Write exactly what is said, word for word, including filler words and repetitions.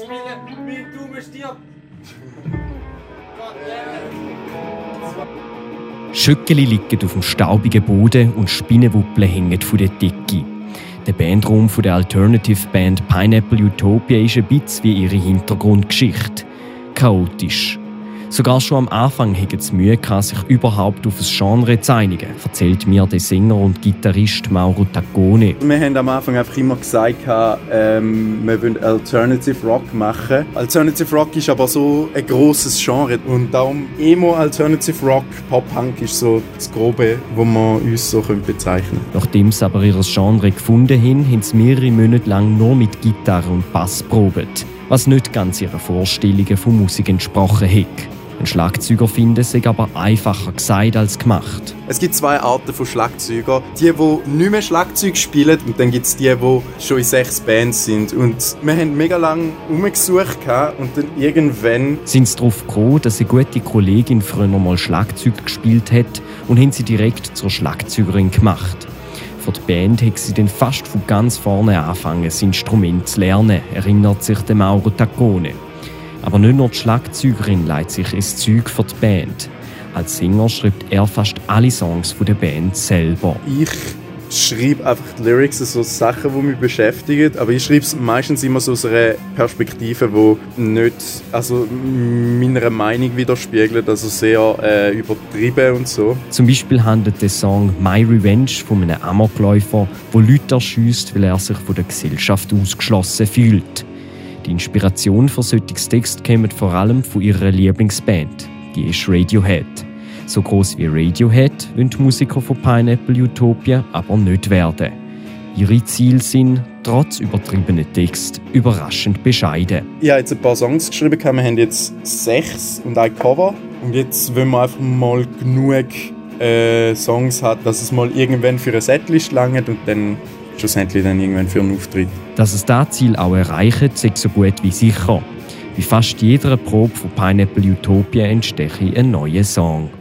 spielen, wie du mir stirbt. Schöckeli liegen auf dem staubigen Boden und Spinnenwuppeln hängen von der Decke. Der Bandraum der Alternative Band Pineapple Utopia ist ein bisschen wie ihre Hintergrundgeschichte. Chaotisch. Sogar schon am Anfang hatten sie Mühe, sich überhaupt auf ein Genre zu einigen, erzählt mir der Sänger und Gitarrist Mauro Taccone. Wir haben am Anfang einfach immer gesagt, ähm, wir wollen Alternative Rock machen. Alternative Rock ist aber so ein grosses Genre und darum Emo, Alternative Rock, Pop-Punk ist so das Grobe, was man uns so bezeichnen können. Nachdem sie aber ihr Genre gefunden haben, haben sie mehrere Monate lang nur mit Gitarre und Bass probiert, was nicht ganz ihren Vorstellungen von Musik entsprochen hat. Ein Schlagzeuger finden sei aber einfacher gesagt als gemacht. Es gibt zwei Arten von Schlagzeugern. Die, die nicht mehr Schlagzeug spielen, und dann gibt es die, die schon in sechs Bands sind. Und wir haben mega lange herumgesucht und dann irgendwann sind sie darauf gekommen, dass eine gute Kollegin früher mal Schlagzeug gespielt hat und haben sie direkt zur Schlagzeugerin gemacht. Für die Band hat sie dann fast von ganz vorne angefangen, das Instrument zu lernen, erinnert sich der Mauro Taccone. Aber nicht nur die Schlagzeugerin leitet sich ins Zeug für die Band. Als Sänger schreibt er fast alle Songs der Band selber. Ich schreibe einfach die Lyrics, so Sachen, die mich beschäftigen. Aber ich schreibe es meistens immer so aus einer Perspektive, die nicht also meiner Meinung widerspiegelt, also sehr äh, übertrieben und so. Zum Beispiel handelt der Song «My Revenge» von einem Amokläufer, der Leute erschiesst, weil er sich von der Gesellschaft ausgeschlossen fühlt. Die Inspiration für solches Text kommt vor allem von ihrer Lieblingsband, die ist Radiohead. So gross wie Radiohead wollen die Musiker von Pineapple Utopia aber nicht werden. Ihre Ziele sind, trotz übertriebener Text, überraschend bescheiden. Ich habe jetzt ein paar Songs geschrieben, wir haben jetzt sechs und ein Cover. Und jetzt wollen wir einfach mal genug äh, Songs haben, dass es mal irgendwann für eine Setlist langt und dann schlussendlich dann irgendwann für einen Auftritt. Dass es dieses Ziel auch erreicht, ist so gut wie sicher. Bei fast jeder Probe von Pineapple Utopia entsteht ein neuer Song.